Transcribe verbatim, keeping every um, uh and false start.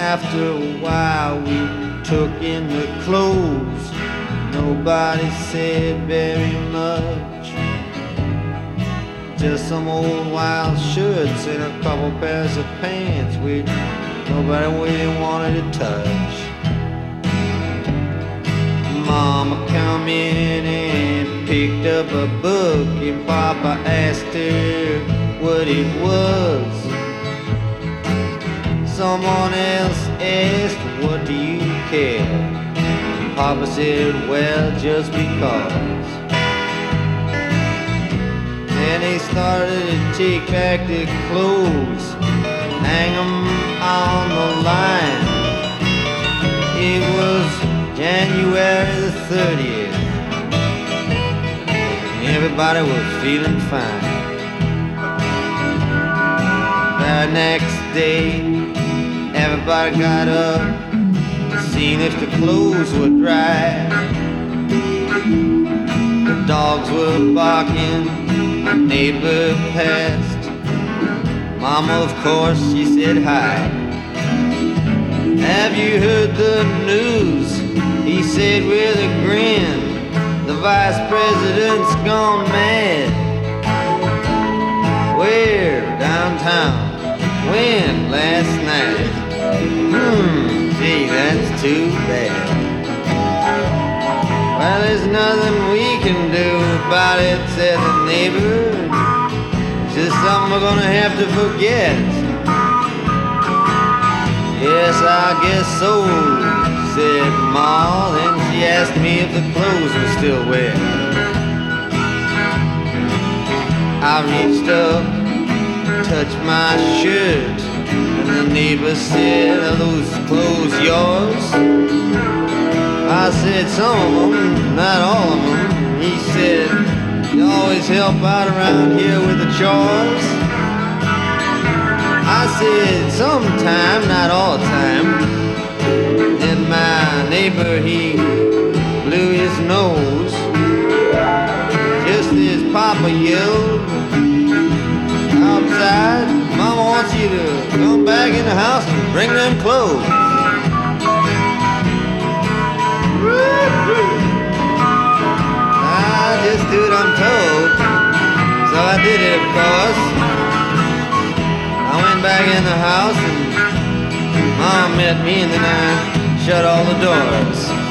After a while we took in the clothes. Nobody said very much. Just some old wild shirts and a couple pairs of pants which nobody really wanted to touch. Mama come in and picked up a book, and Papa asked her what it was. Someone else asked, what do you care? Papa said, well, just because. Then they started to take back their clothes, hang them on the line. It was January the thirtieth. Everybody was feeling fine. The next day, everybody got up, seen if the clothes were dry. The dogs were barking, a neighbor passed. Mama, of course, she said hi. Have you heard the news? He said with a grin, the vice president's gone mad. Where? Downtown. When? Last night. Hmm, gee, that's too bad. Well, there's nothing we can do about it, said the neighbor. It's just something we're gonna have to forget. Yes, I guess so, said Ma. Then she asked me if the clothes were still wet. I reached up, touched my shirt, and the neighbor said, are those clothes yours? I said, some of them, not all of them. He said, you always help out around here with the chores? I said, sometime, not all the time. Then my neighbor, he blew his nose, just as Papa yelled outside, Mama wants you to come back in the house and bring them clothes. I just do what I'm told, so I did it, of course. I went back in the house and Mom met me, and then I shut all the doors.